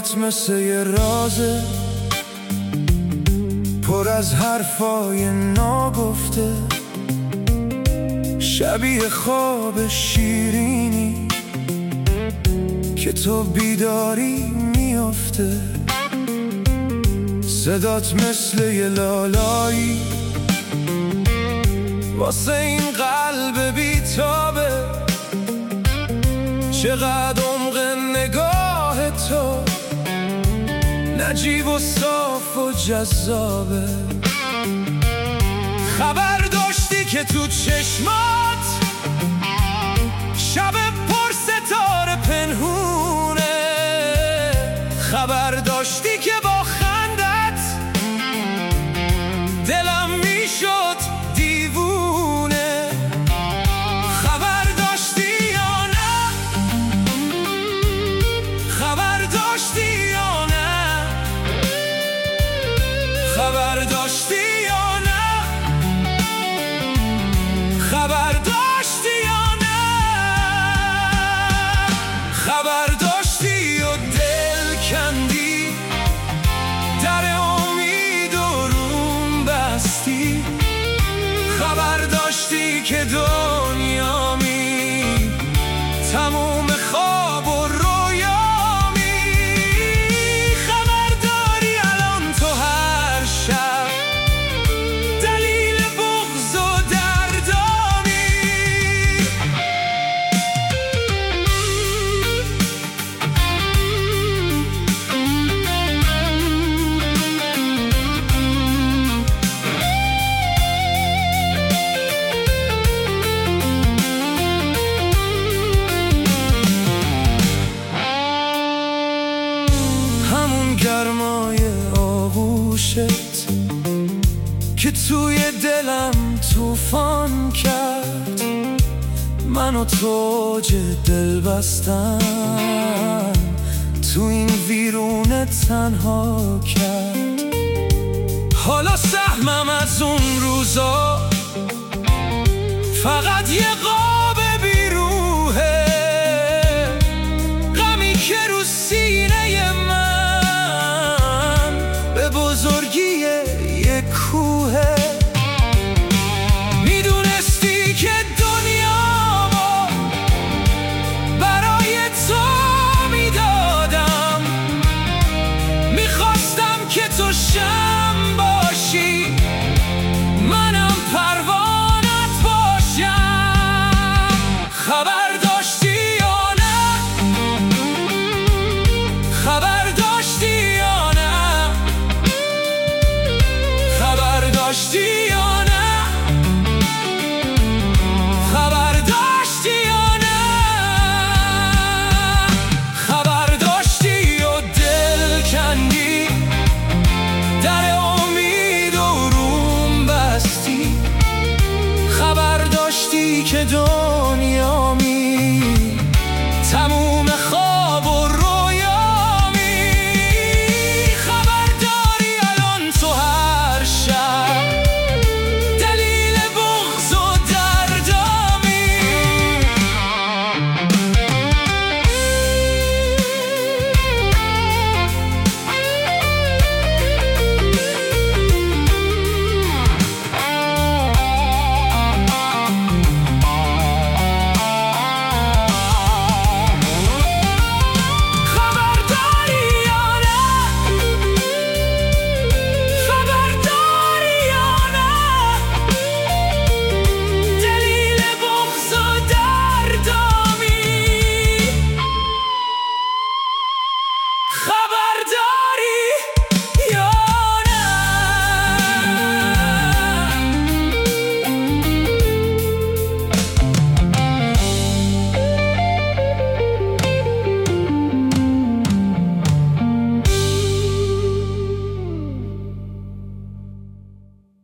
نگاهت مثل یه رازه، پر از حرفای ناگفته، شبیه خواب شیرینی که تو بیداری میافته. صدات مثل یه لالایی واسه این قلب بیتابه. چقدر عمق نگاه تو نجیب و صاف و جذابه. خبر داشتی که تو چشمات شب پر ستاره پنهونه، خبر داشتی که با خندت دلم میشد دیوونه. خبر داشتی یا نه؟ خبر داشتی یا نه؟ خبر داشتی یا نه؟ خبر داشتی یا نه؟ خبر داشتی و دل کندی، در امید و روم بستی. خبر داشتی که دنیامی تموم خواب و رویامی. خبر داری الان تو هر شب دلیل بغض و دردامی. همون گرمای آغوشت که توی دلم طوفان کرد، منو توج دل بستن تو این ویرونه تنها کرد. حالا سهمم از اون روزا فقط یه قاب بیروحه، غمی که رو سینه من به بزرگی یه کوهه. میدونستی که دنیامو برای تو میدادم، میخواستم که تو شم باشی، منم پروانت باشم. خبر داشتی یا نه؟ خبر داشتی یا نه؟ خبر داشتی یا نه؟ خبر داشتی یا نه؟ خبر داشتی و دل کندی، در امید و روم بستی. خبر داشتی که